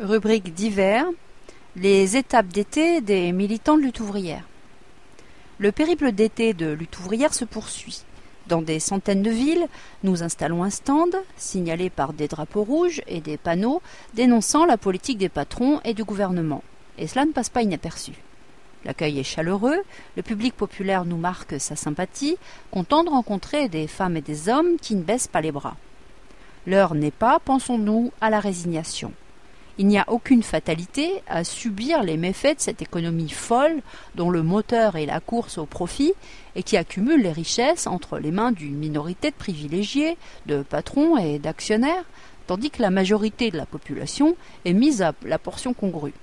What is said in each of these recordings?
Rubrique divers, les étapes d'été des militants de lutte ouvrière. Le périple d'été de lutte ouvrière se poursuit. Dans des centaines de villes, nous installons un stand, signalé par des drapeaux rouges et des panneaux dénonçant la politique des patrons et du gouvernement. Et cela ne passe pas inaperçu. L'accueil est chaleureux, le public populaire nous marque sa sympathie, content de rencontrer des femmes et des hommes qui ne baissent pas les bras. L'heure n'est pas, pensons-nous, à la résignation. Il n'y a aucune fatalité à subir les méfaits de cette économie folle dont le moteur est la course au profit et qui accumule les richesses entre les mains d'une minorité de privilégiés, de patrons et d'actionnaires, tandis que la majorité de la population est mise à la portion congrue.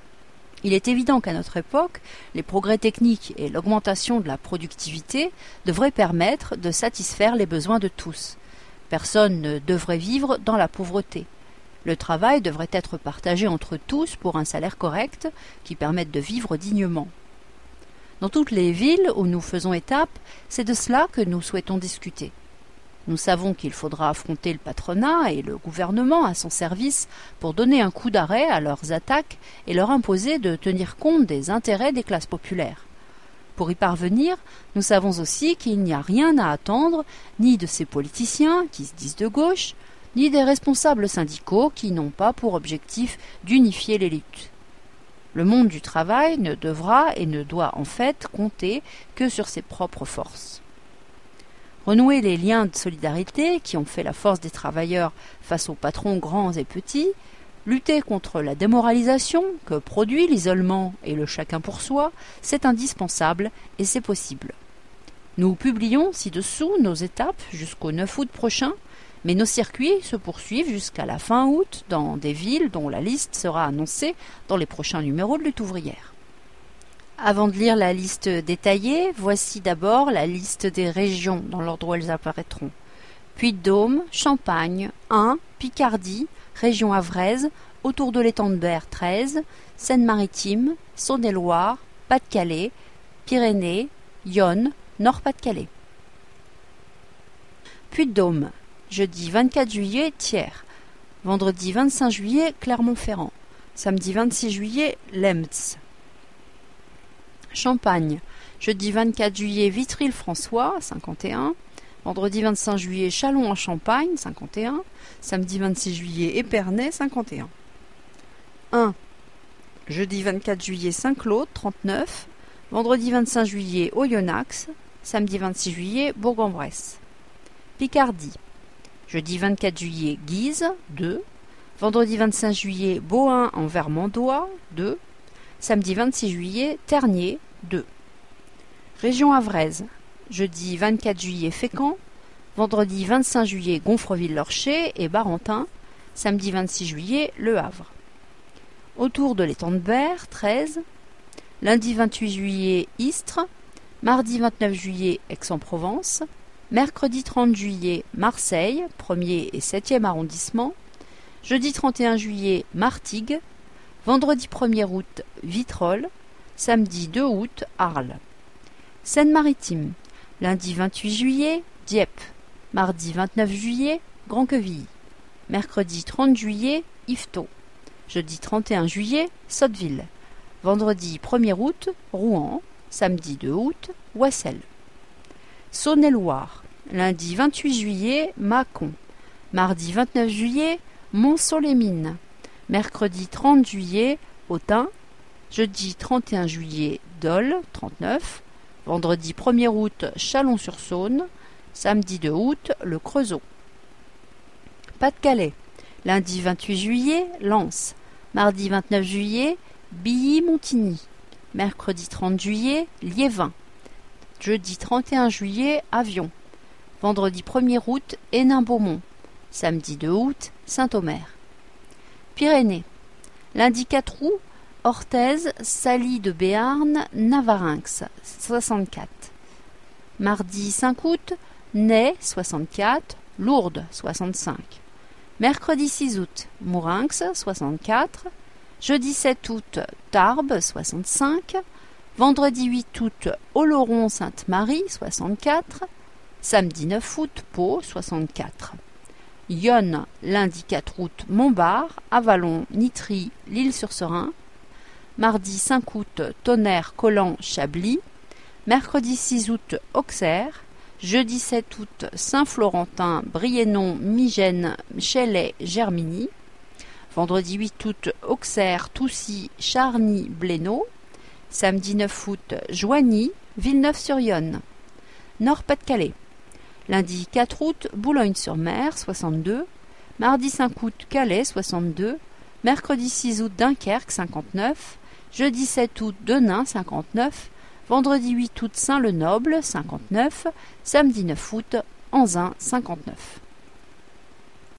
Il est évident qu'à notre époque, les progrès techniques et l'augmentation de la productivité devraient permettre de satisfaire les besoins de tous. Personne ne devrait vivre dans la pauvreté. Le travail devrait être partagé entre tous pour un salaire correct qui permette de vivre dignement. Dans toutes les villes où nous faisons étape, c'est de cela que nous souhaitons discuter. Nous savons qu'il faudra affronter le patronat et le gouvernement à son service pour donner un coup d'arrêt à leurs attaques et leur imposer de tenir compte des intérêts des classes populaires. Pour y parvenir, nous savons aussi qu'il n'y a rien à attendre ni de ces politiciens qui se disent de gauche, ni des responsables syndicaux qui n'ont pas pour objectif d'unifier les luttes. Le monde du travail ne devra et ne doit en fait compter que sur ses propres forces. Renouer les liens de solidarité qui ont fait la force des travailleurs face aux patrons grands et petits, lutter contre la démoralisation que produit l'isolement et le chacun pour soi, c'est indispensable et c'est possible. Nous publions ci-dessous nos étapes jusqu'au 9 août prochain, mais nos circuits se poursuivent jusqu'à la fin août dans des villes dont la liste sera annoncée dans les prochains numéros de Lutte ouvrière. Avant de lire la liste détaillée, voici d'abord la liste des régions dans l'ordre où elles apparaîtront. Puy-de-Dôme, Champagne, Ain, Picardie, région Havraise, autour de l'étang de Berre 13, Seine-Maritime, Saône-et-Loire, Pas-de-Calais, Pyrénées, Yonne, Nord-Pas-de-Calais. Puy-de-Dôme. Jeudi 24 juillet, Thiers. Vendredi 25 juillet, Clermont-Ferrand. Samedi 26 juillet, Lemts. Champagne. Jeudi 24 juillet, Vitry-le-François, 51. Vendredi 25 juillet, Châlons-en-Champagne, 51. Samedi 26 juillet, Épernay, 51. 1. Jeudi 24 juillet, Saint-Claude, 39. Vendredi 25 juillet, Oyonnax. Samedi 26 juillet, Bourg-en-Bresse. Picardie. Jeudi 24 juillet, Guise, 2. Vendredi 25 juillet, Bohain en Vermandois, 2. Samedi 26 juillet, Ternier, 2. Région Havraise. Jeudi 24 juillet, Fécamp. Vendredi 25 juillet, Gonfreville-Lorcher et Barentin. Samedi 26 juillet, Le Havre. Autour de l'étang de Berre, 13. Lundi 28 juillet, Istres. Mardi 29 juillet, Aix-en-Provence. Mercredi 30 juillet, Marseille, 1er et 7e arrondissement. Jeudi 31 juillet, Martigues. Vendredi 1er août, Vitrolles. Samedi 2 août, Arles. Seine-Maritime. Lundi 28 juillet, Dieppe. Mardi 29 juillet, Grand-Quevilly. Mercredi 30 juillet, Yvetot. Jeudi 31 juillet, Sotteville. Vendredi 1er août, Rouen. Samedi 2 août, Oissel. Saône-et-Loire. Lundi 28 juillet, Mâcon. Mardi 29 juillet, Montceau-les-Mines. Mercredi 30 juillet, Autun. Jeudi 31 juillet, Dole, 39. Vendredi 1er août, Chalon-sur-Saône. Samedi 2 août, Le Creusot. Pas-de-Calais. Lundi 28 juillet, Lens. Mardi 29 juillet, Billy-Montigny. Mercredi 30 juillet, Liévin. Jeudi 31 juillet, Avion. Vendredi 1er août, Hénin-Beaumont. Samedi 2 août, Saint-Omer. Pyrénées. Lundi 4 août, Orthez, Saly de Béarn, Navarinx, 64. Mardi 5 août, Ney, 64, Lourdes, 65. Mercredi 6 août, Mourinx, 64. Jeudi 7 août, Tarbes, 65. Vendredi 8 août, Oloron-Sainte-Marie, 64. Samedi 9 août, Pau, 64. Yonne, lundi 4 août, Montbard, Avallon, Nitry, l'Île-sur-Serein. Mardi 5 août, Tonnerre, Collant, Chablis. Mercredi 6 août, Auxerre. Jeudi 7 août, Saint-Florentin, Briennon, Migène, Chelley, Germigny. Vendredi 8 août, Auxerre, Toussy, Charny, Blénaud. Samedi 9 août, Joigny, Villeneuve-sur-Yonne. Nord-Pas-de-Calais. Lundi 4 août, Boulogne-sur-Mer, 62. Mardi 5 août, Calais, 62. Mercredi 6 août, Dunkerque, 59. Jeudi 7 août, Denain, 59. Vendredi 8 août, Saint-Lenoble, 59. Samedi 9 août, Anzin, 59.